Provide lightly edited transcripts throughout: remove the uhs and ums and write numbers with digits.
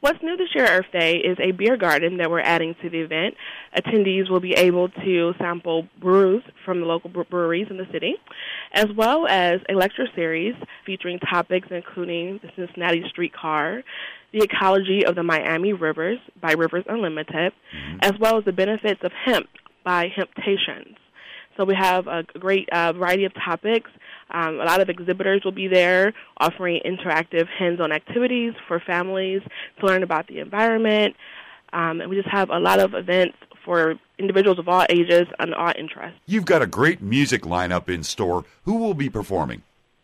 What's new this year at Earth Day is a beer garden that we're adding to the event. Attendees will be able to sample brews from the local breweries in the city, as well as a lecture series featuring topics including the Cincinnati streetcar, the ecology of the Miami rivers by Rivers Unlimited, as well as the benefits of hemp by Hemptations. So we have a great variety of topics. A lot of exhibitors will be there offering interactive hands-on activities for families to learn about the environment. And we just have a lot of events for individuals of all ages and all interests. You've got a great music lineup in store. Who will be performing?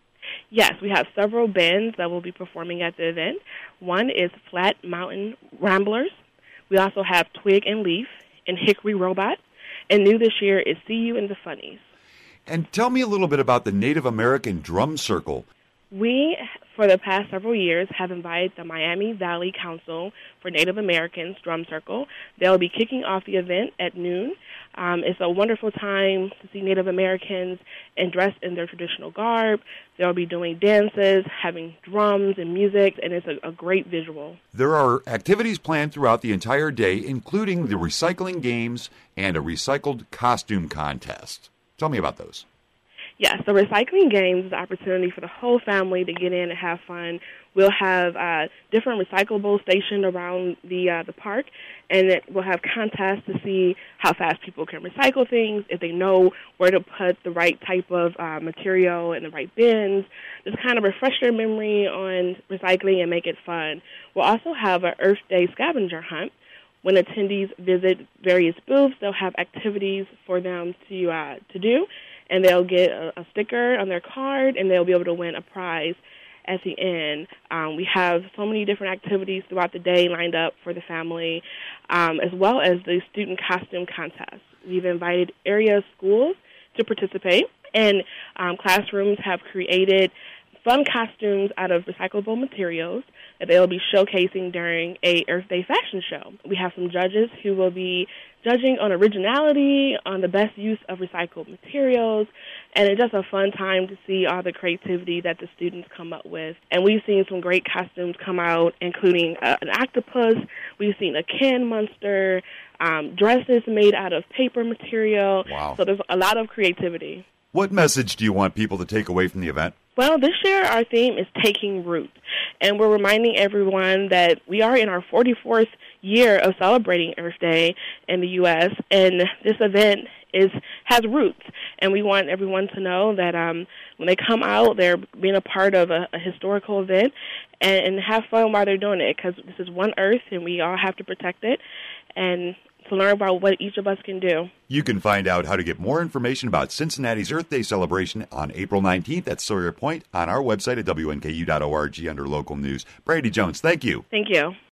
Yes, we have several bands that will be performing at the event. One is Flat Mountain Ramblers. We also have Twig and Leaf and Hickory Robot. And new this year is See You and the Funnies. And tell me a little bit about the Native American Drum Circle. We, for the past several years, have invited the Miami Valley Council for Native Americans Drum Circle. They'll be kicking off the event at noon. It's a wonderful time to see Native Americans and dressed in their traditional garb. They'll be doing dances, having drums and music, and it's a great visual. There are activities planned throughout the entire day, including the recycling games and a recycled costume contest. Tell me about those. Yes, the recycling games is an opportunity for the whole family to get in and have fun. We'll have different recyclables stationed around the park, and we'll have contests to see how fast people can recycle things, if they know where to put the right type of material in the right bins. Just kind of refresh their memory on recycling and make it fun. We'll also have an Earth Day scavenger hunt. When attendees visit various booths, they'll have activities for them to do, and they'll get a sticker on their card, and they'll be able to win a prize at the end. We have so many different activities throughout the day lined up for the family, as well as the student costume contest. We've invited area schools to participate, and classrooms have created fun costumes out of recyclable materials that they'll be showcasing during a Earth Day fashion show. We have some judges who will be judging on originality, on the best use of recycled materials, and it's just a fun time to see all the creativity that the students come up with. And we've seen some great costumes come out, including an octopus. We've seen a can monster, dresses made out of paper material. Wow. So there's a lot of creativity. What message do you want people to take away from the event? Well, this year our theme is Taking Root, and we're reminding everyone that we are in our 44th year of celebrating Earth Day in the U.S., and this event has roots, and we want everyone to know that when they come out, they're being a part of a historical event, and have fun while they're doing it, because this is one Earth, and we all have to protect it, and to learn about what each of us can do. You can find out how to get more information about Cincinnati's Earth Day celebration on April 19th at Sawyer Point on our website at WNKU.org under local news. Brady Jones, thank you. Thank you.